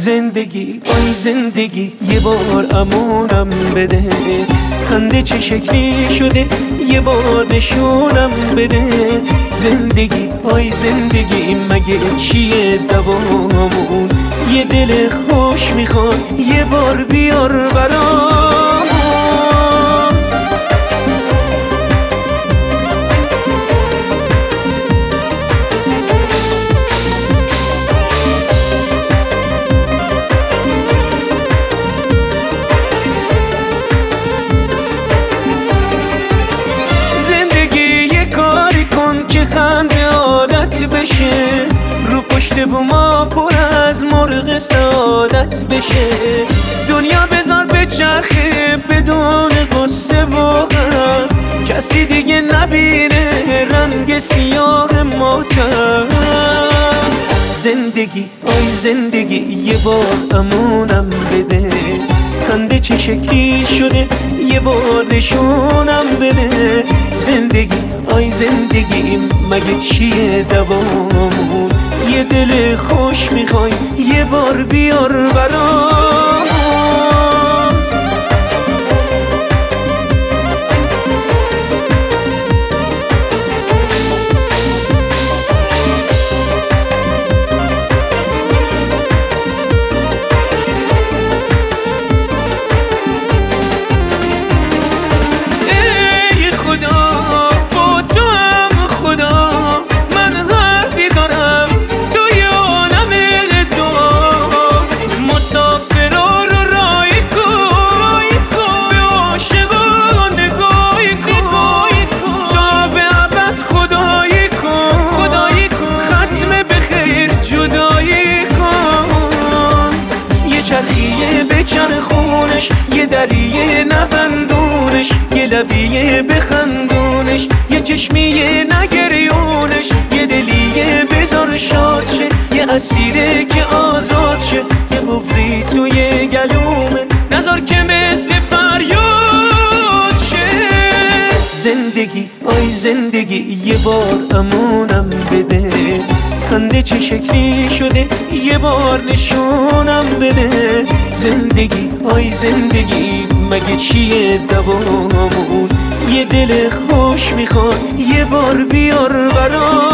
زندگی آی زندگی یه بار امونم بده، خنده چه شکلی شده یه بار نشونم بده. زندگی آی زندگی مگه چیه دوامون، یه دل خوش میخواد یه بار بیار برام. که خنده عادت بشه، رو پشت بوما پر از مرغ سعادت بشه. دنیا بذار به چرخه بدون قصه و غم، کسی دیگه نبینه رنگ سیاه ماتم. زندگی آی زندگی یه بار امونم بده، خنده چه شکلی شده یه بار نشونم بده. زندگی آی زندگی مگه چیه دوامون، یه دل خوش میخوای یه بار بیار برام. چرخیه به چرخونش، یه دریه نبندونش، یه لبیه بخندونش، یه چشمیه نگریونش، یه دلیه بذار شاد شه، یه اسیره که آزاد شه، یه بغضی توی گلومه نذار که مثل فریاد شه. زندگی آی زندگی یه بار امونم بده، خنده چه شکلی شده یه بار نشونم بده. زندگی آی زندگی مگه چیه دوامون، یه دل خوش میخواد یه بار بیار برام.